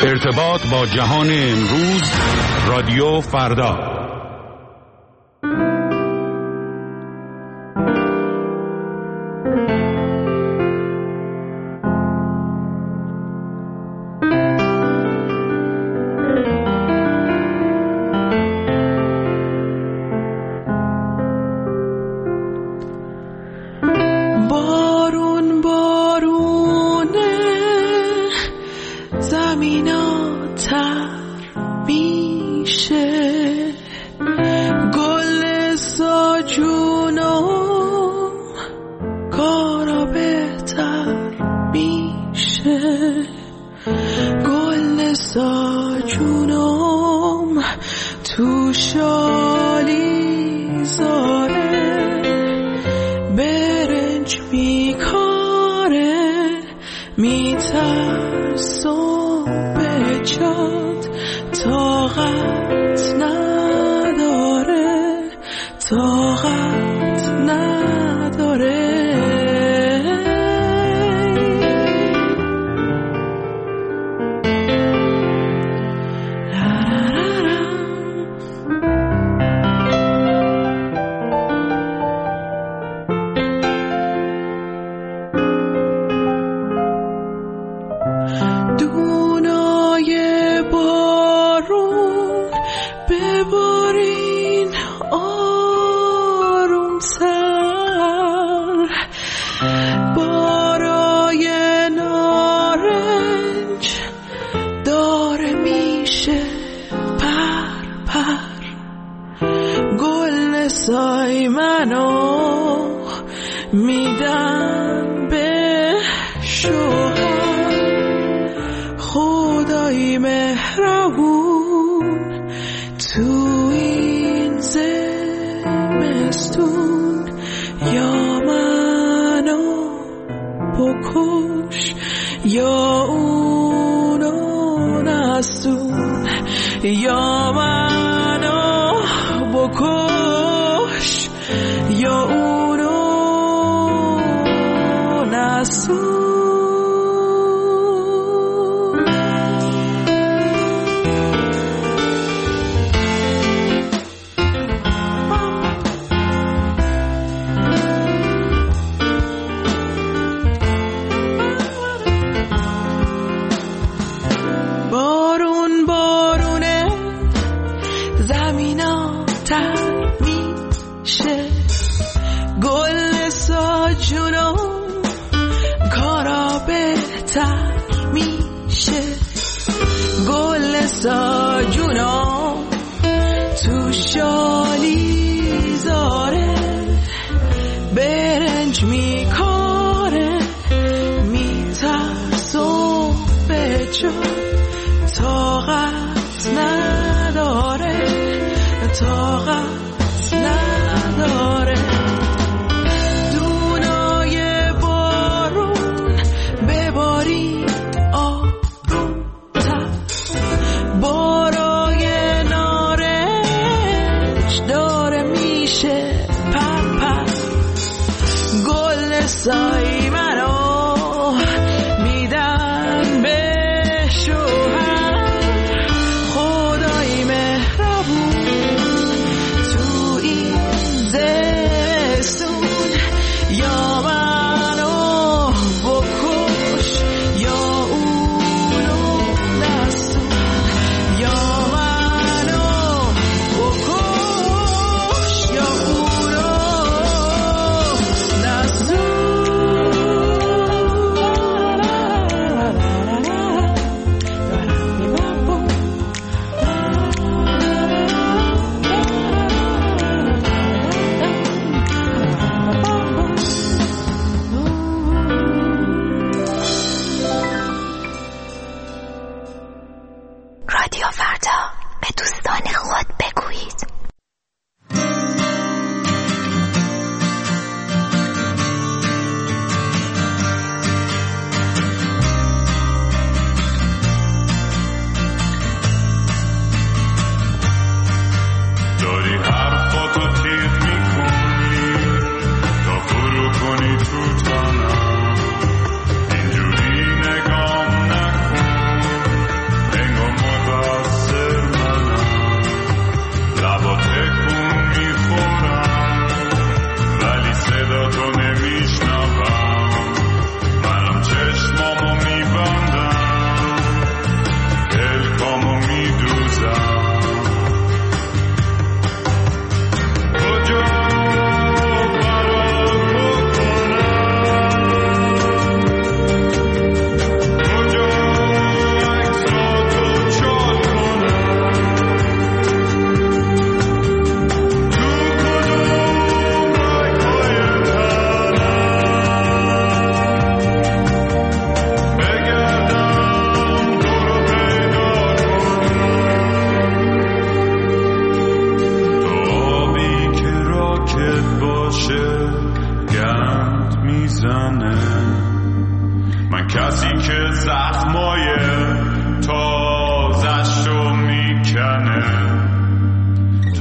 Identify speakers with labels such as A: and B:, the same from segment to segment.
A: ارتباط با جهان امروز، رادیو فردا.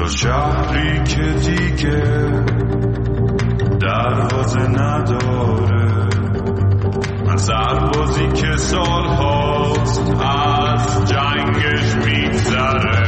B: شهری که دیگه دروازه نداره، من سربازی که سال هاست از جنگش میگذره.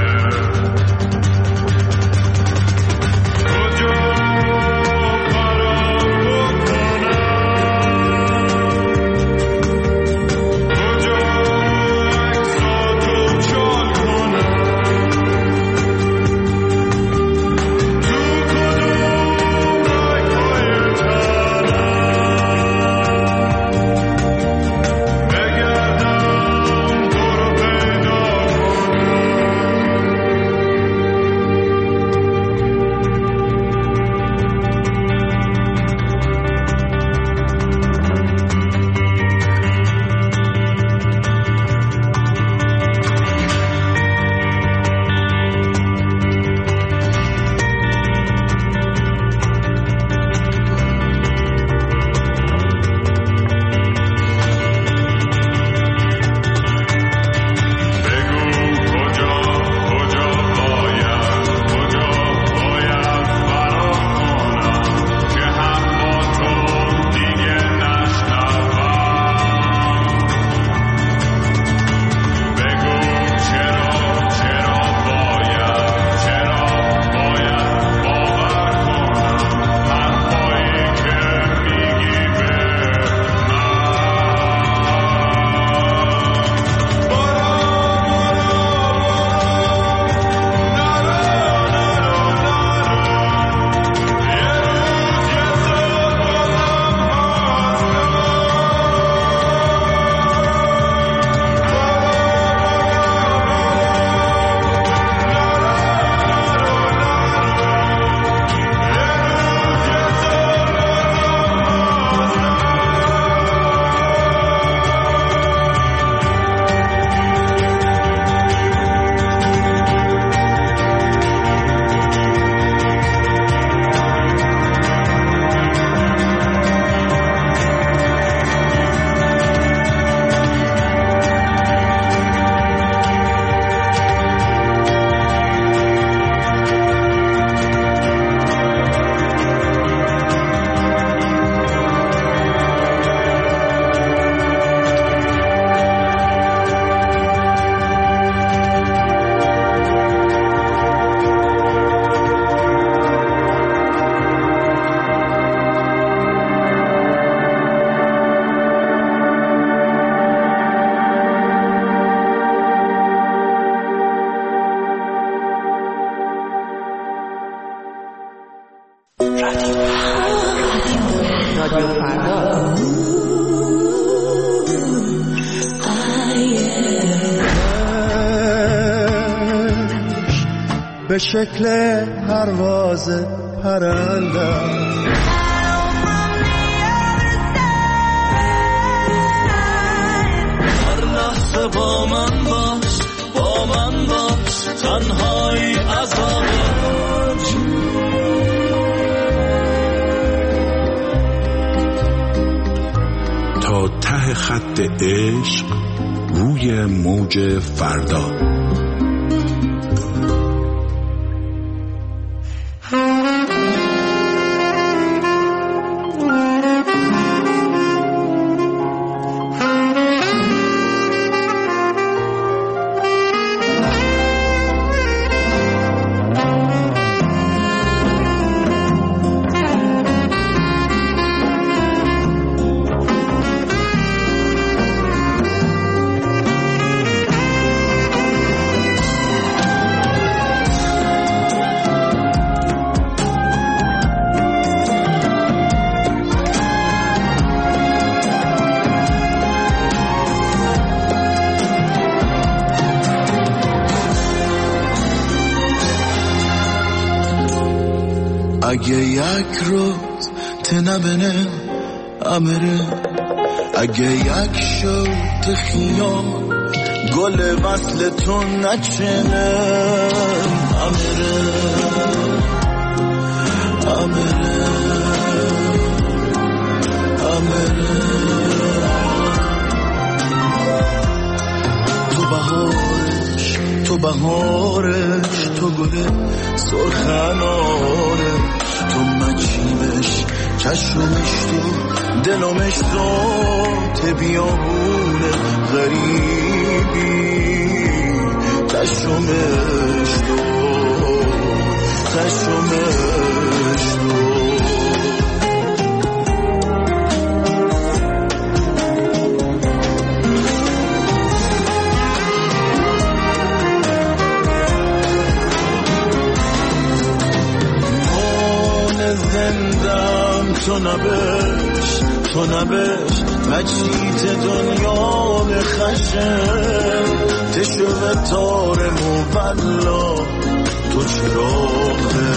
C: به شکل پرواز پرنده هر لحظه با من باش تنهایی عذابت
A: تا ته خط عشق روی موج فردا.
C: اگه یک روز تنبنه امره، اگه یک شوت خیام گل وصل تو نچنه امره امره امره تو بهارش تو گل سرخ اناره، تو مچیمش چشمش تو دلمش ذات بیابونه غریبی، چشمش تو زندم تو نبش مچیت دنیا خشم، تشو تار مولا تو چراغه،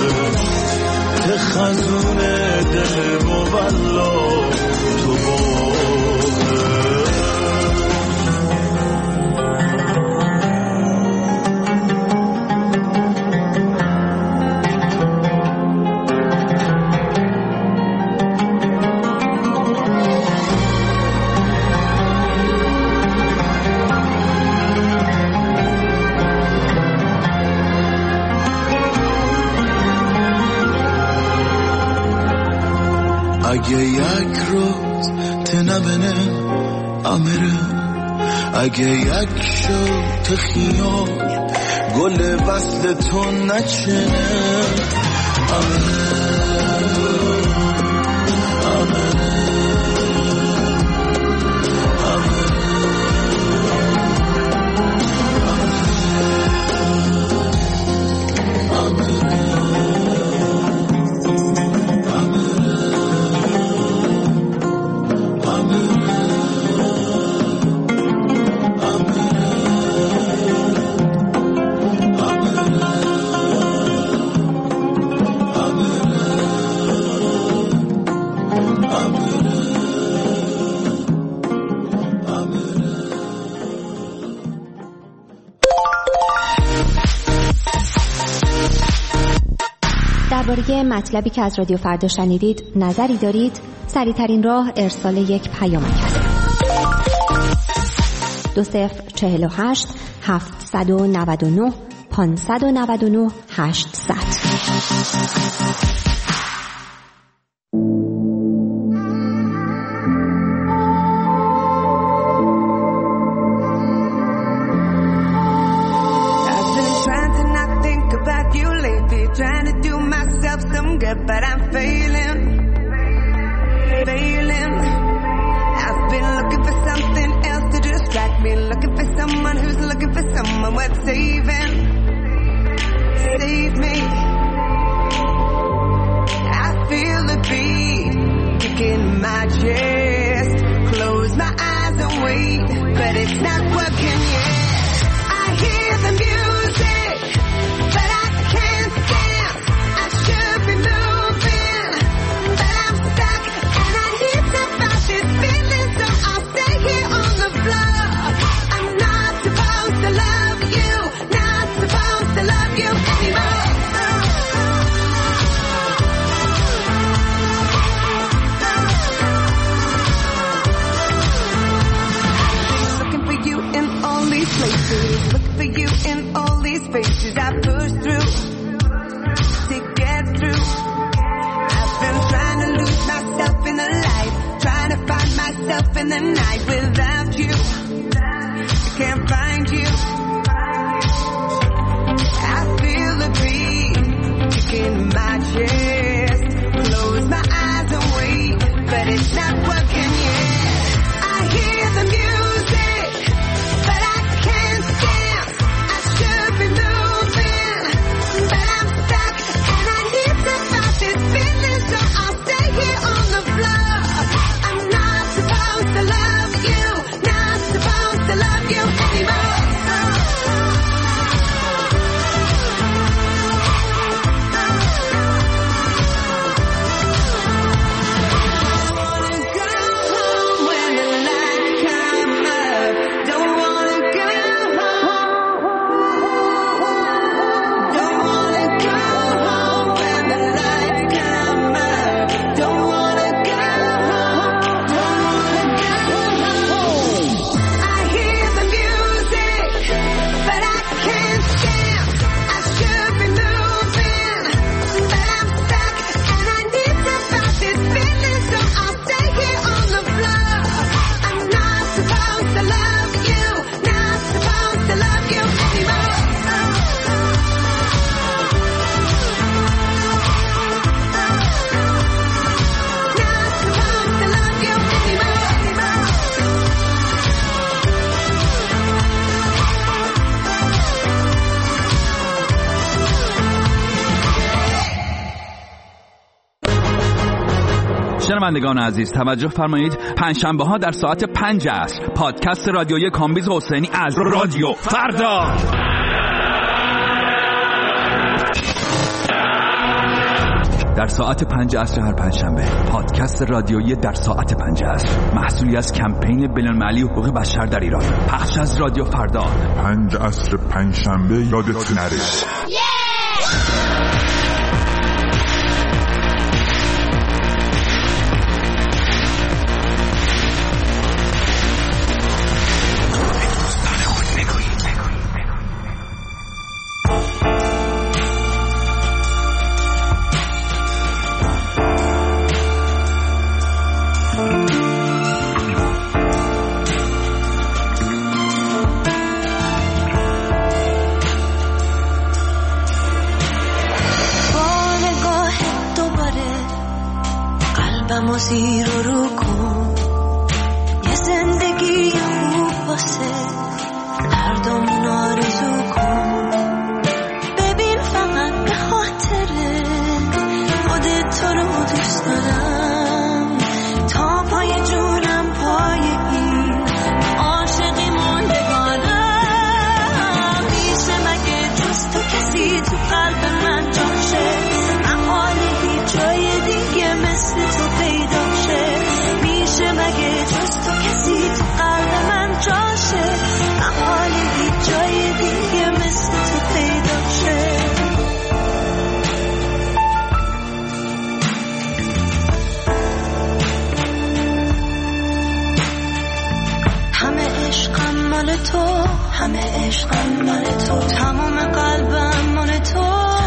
C: تخزون دل مولا تو باغه. اگه یک روز تنبنه امره، اگه یک شب خیال گل وصل تو نچنه
D: درباره مطلبی که از رادیو فردا شنیدید نظری دارید؟ سریع‌ترین راه ارسال یک پیامک است. 2048 799 599 800.
E: But I'm failing. I've been looking for something else to distract me, looking for someone who's looking for someone worth saving. Save me. I feel the beat kicking my chest. Close my eyes and wait, but it's not working yet. I hear the music, but I can't dance. I should be moving, but I'm stuck, and I need to fight this feeling, so I'll stay here on the floor. I'm not supposed to love you, not supposed to love you anymore. Looking for you in all these places, looking for you in all these spaces I push through to get through. I've been trying to lose myself in the light, trying to find myself in the night without you. I can't find you. I feel the beat kicking my chest. Close my eyes and wait, but it's not working yet. I hear the music, but I can't dance. I should be moving, but I'm stuck, and I need to fight this feeling, so I'll stay here on the floor. I'm not supposed to love you, not supposed to love you anymore. I hear the
F: شنوندگان عزیز توجه فرمایید، پنجشنبه ها در ساعت 5 عصر پادکست رادیویی کامبیز حسینی از رادیو فردا. در ساعت 5 عصر هر پنجشنبه پادکست رادیویی در ساعت 5 عصر، محصولی از کمپین بین‌المللی حقوق بشر در ایران، پخش از رادیو فردا.
G: 5 عصر پنجشنبه یادت نره.
E: زیر و رو کن، یه زندگی خوب واسه هردامون آرزو کن. ببین فقط به خاطره خودت تو رو دوست دارم، تا پای جونم پای این عاشقی موندگارم. میشه مگه جز تو کسی تو قلب من جاشه؟ محاله هیچ جای دیگه مثل تو پیدا شه. میشه مگه جز تو کسی تو قلب من جاشه؟ محاله هیچ جای دیگه مثل تو پیدا شه. همه عشقم مال تو، همه عشقم مال تو، تمام قلبم مال تو.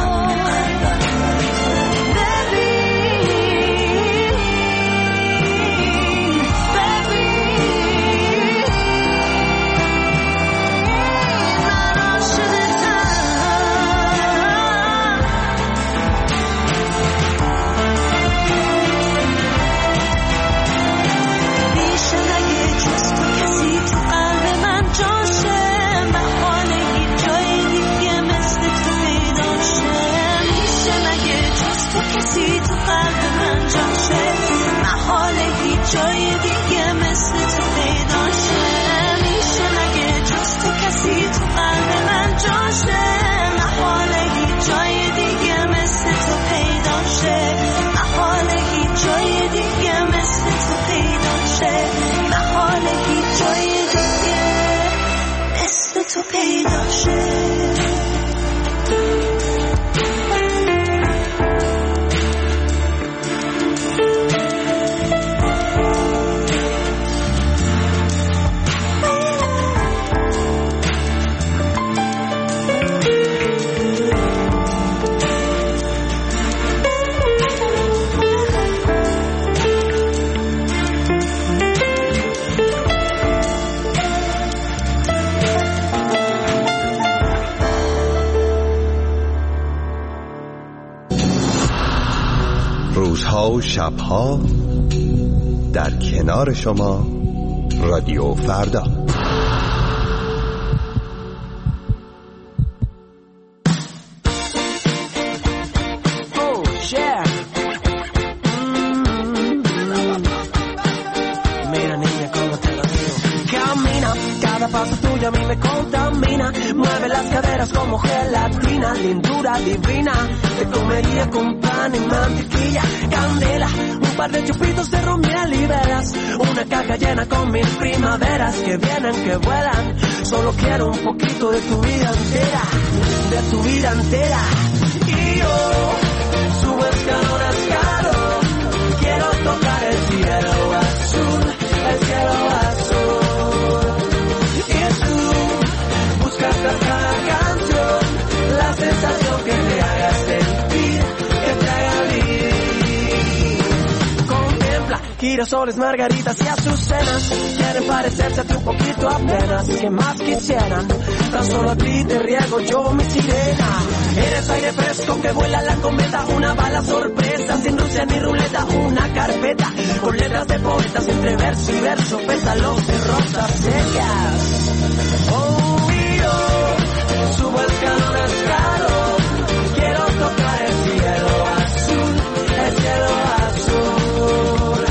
E: جای دیگه مثل تو پیدا شه. میشه مگه جز تو کسی تو قلب من جاشه؟ محاله هیچ جای دیگه مثل تو پیدا شه. محاله هیچ جای دیگه مثل تو پیدا شه. محاله هیچ جای دیگه مثل تو پیدا شه.
H: روزها و شبها در کنار شما رادیو فردا.
I: A mí me contamina, mueve las caderas como gelatina, lindura divina, te comería con pan y mantequilla, candela, un par de chupitos de ron miel y velas, una caja llena con mil primaveras que vienen, que vuelan, solo quiero un poquito de tu vida entera, de tu vida entera, y yo subo escalón a escalón, quiero tocar el cielo azul, el cielo azul. Buscas cada canción la sensación que te haga sentir, que te haga vivir. Contempla girasoles, margaritas y azucenas, quieren parecerse a ti un poquito apenas. ¿Qué más quisieran? Tan solo a ti te riego yo mi sirena. Eres aire fresco que vuela la cometa, una bala sorpresa, sin Rusia ni ruleta, una carpeta con letras de poetas entre verso y verso, pétalos de rosas secas. Subo escalón a escalón, quiero tocar el cielo azul, el cielo azul.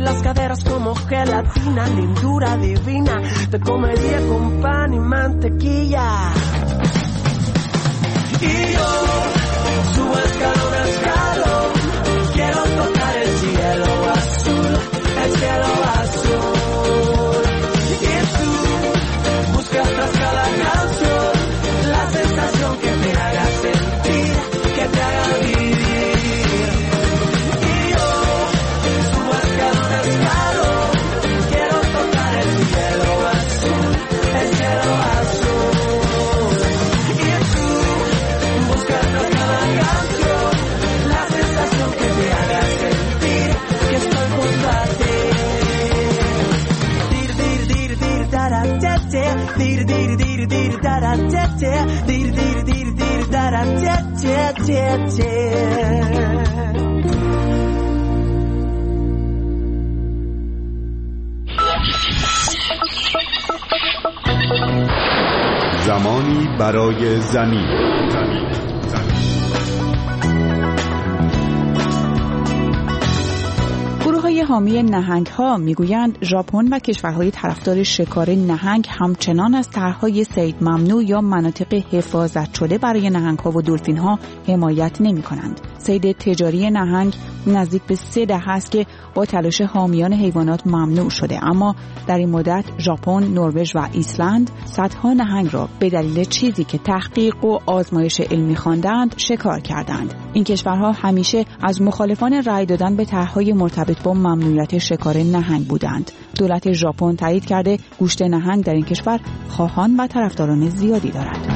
I: las caderas como gelatina, lindura divina, te comería con pan y mantequilla. Y yo subo escalón a escalón, quiero tocar el cielo azul, el cielo azul. Y tú buscas tras cada canción la sensación que te haga sentir, que te haga vivir. Y yo subo escalón a escalón, quiero tocar el cielo azul, el cielo azul. Y tú buscas tras cada canción la sensación que te haga sentir que estoy junto a ti. Dir dir dir dir dara te te, dir dir dir dir dara te te, dir dir dir dir dara te te te te.
A: زمانی برای زمین.
J: گروه‌های حامی نهنگ‌ها می‌گویند ژاپن و کشورهای طرفدار شکار نهنگ همچنان از طرح‌های صید ممنوع یا مناطق حفاظت شده برای نهنگ‌ها و دلفین‌ها حمایت نمی‌کنند. صید تجاری نهنگ نزدیک به 3 دهه است که با تلاش حامیان حیوانات ممنوع شده، اما در این مدت ژاپن، نروژ و ایسلند صدها نهنگ را به دلیل چیزی که تحقیق و آزمایش علمی خواندند شکار کردند. این کشورها همیشه از مخالفان رأی دادن به طرح‌های مرتبط با ممنوعیت شکار نهنگ بودند. دولت ژاپن تایید کرده گوشت نهنگ در این کشور خواهان و طرفداران زیادی دارد.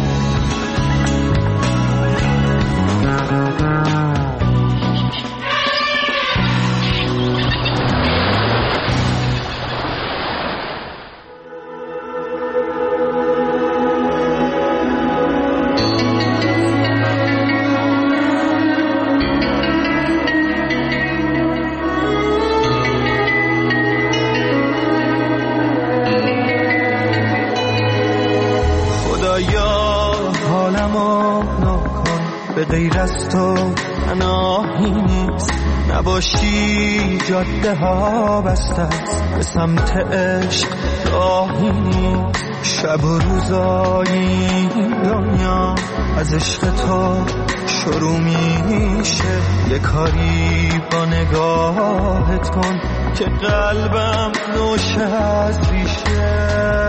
C: به غیر از تو پناهی نیست، نباشی جاده ها بسته است، به سمت عشق راهی نیست. شب و روزایی دنیا از عشق تو شروع میشه، یه کاری با نگاهت کن که قلبم نوشه از ریشه.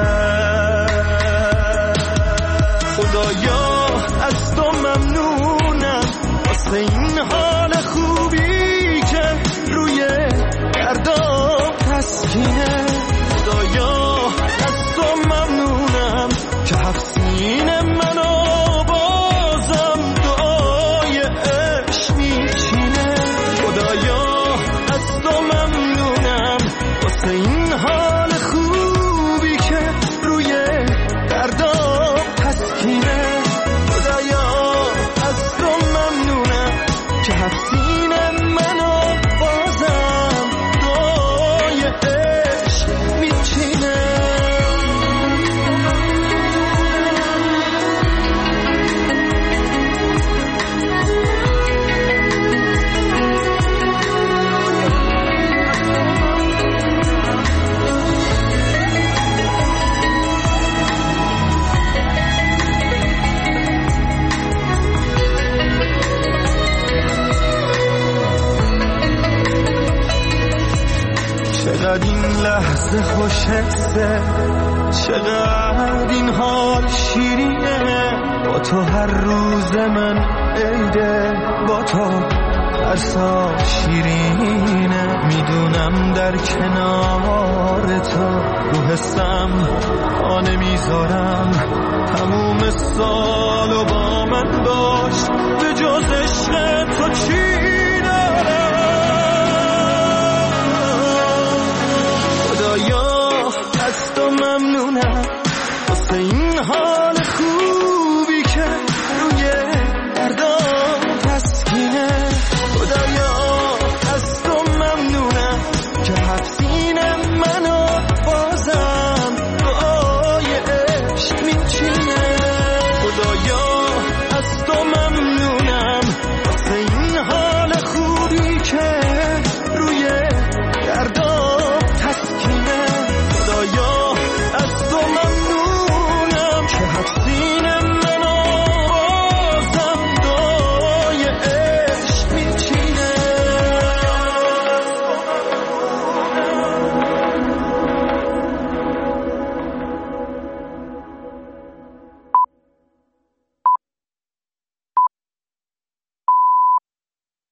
C: خدایا از تو ممنونم واسه این حال خوبی که روی دردام تسکینه. خدایا از تو ممنونم که هفت سینه منو بازم دعای عشق میچینه. خدایا از تو ممنونم واسه این حال خوبی که روی دردام تسکینه. چقدر این لحظه خوشحسه، چقدر این حال شیرینه. با تو هر روز من عیده، با تو هر سال شیرینه. میدونم در کنار تو رو حسم آنه میذارم، تموم سالو با من باش، به جز عشق تو چی